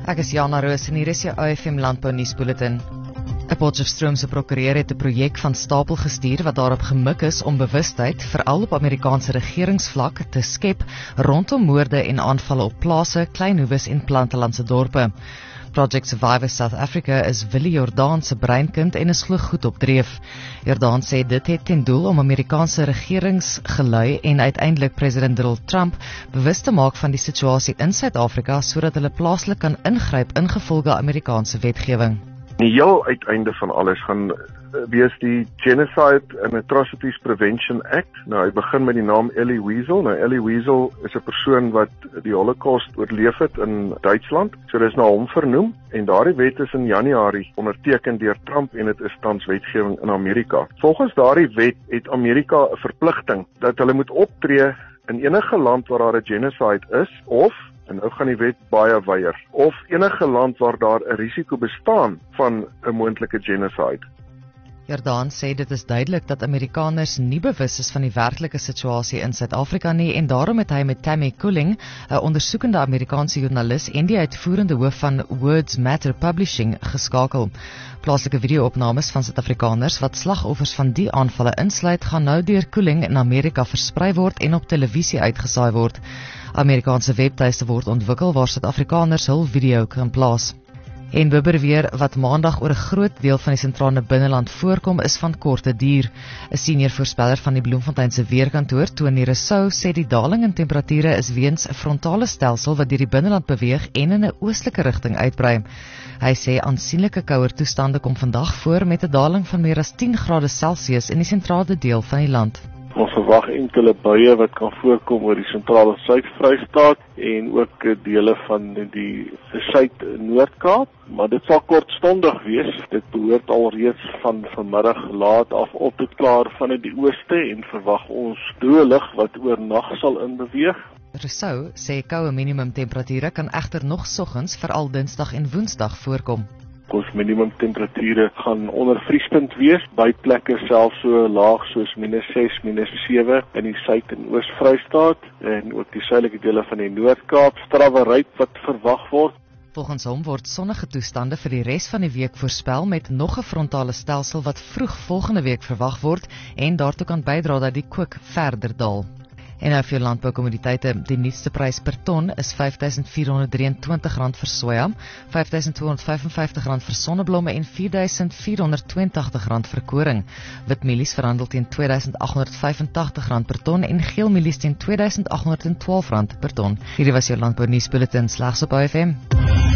Ek is Jana Roos en hier is jou OFM Landbou Nuusbulletin. 'n Potchefstroomse prokureur het 'n projek van stapel gestuur wat daarop gemik is om bewustheid, veral op Amerikaanse regeringsvlak, te skep rondom moorde en aanvalle op plase, kleinhoewes en plattelandse dorpe. Project Survivor South Africa is Willie Jordaan se breinkind en is glo goed op dreef. Jordaan sê dit het ten doel om Amerikaanse regeringsgelui en uiteindelik president Donald Trump bewus te maak van die situasie in Suid-Afrika sodat hulle plaaslik kan ingryp ingevolge Amerikaanse wetgewing. Die heel uiteinde van alles gaan wees die Genocide and Atrocities Prevention Act. Nou, hy begin met die naam Elie Wiesel. Nou, Elie Wiesel is 'n persoon wat die Holocaust oorleef het in Duitsland. So dis na hom vernoem en daardie wet is in Januarie onderteken deur Trump en dit is tans wetgewing in Amerika. Volgens daardie wet het Amerika 'n verpligting dat hulle moet optree in enige land waar daar 'n genocide is en nou gaan die wet baie weier, of enige land waar daar 'n risiko bestaan van 'n moontlike genocide. Jordaan sê dit is duidelik dat Amerikaners nie bewus is van die werklike situasie in Suid-Afrika nie en daarom het hy met Tammy Cooling, 'n ondersoekende Amerikaanse joernalis en die uitvoerende hoof van Words Matter Publishing, geskakel. Plaaslike video-opnames van Suid-Afrikaners wat slagoffers van die aanvalle insluit, gaan nou deur Cooling in Amerika versprei word en op televisie uitgesaai word. Amerikaanse webtuiste word ontwikkel waar Suid-Afrikaners hul video kan plaas. En bibberweer wat maandag oor 'n groot deel van die sentrale binneland voorkom is van korte duur. 'n Senior voorspeller van die Bloemfontein se weerkantoor, Tony Rousseau, sê die daling in temperature is weens 'n frontale stelsel wat deur die binneland beweeg en in 'n oostelike rigting uitbrei. Hy sê aansienlike kouer toestande kom vandag voor met 'n daling van meer as 10 grade Celsius in die sentrale deel van die land. Ons verwag enkele buie wat kan voorkom oor die sentrale Suid-Vrystaat en ook dele van die Suid-Noord-Kaap, maar dit sal kortstondig wees. Dit behoort alreeds van vanmiddag laat af op te klaar vanuit die ooste en verwag ons droë lug wat oornag sal inbeweeg. Rousseau sê koue minimumtemperature kan egter nog soggens, veral Dinsdag en Woensdag voorkom. Ons minimumtemperature gaan onder vriespunt wees, by plekke selfs so laag soos -6, -7 in die Suid- en Oos-Vrystaat en ook die suidelike dele van die Noord-Kaap, strawwe ryp wat verwag word. Volgens hom word sonnige toestande vir die res van die week voorspel met nog 'n frontale stelsel wat vroeg volgende week verwag word en daartoe kan bydra dat die kook verder daal. En nou vir landboukommoditeite, die nuutste prys per ton is R5.423 vir soja, R5.255 vir sonneblomme en R4.482 vir koring. Witmielies verhandel teen R2.885 per ton en geelmielies teen R2.812 per ton. Hierdie was jou landbou nuusbulletin slegs op OFM.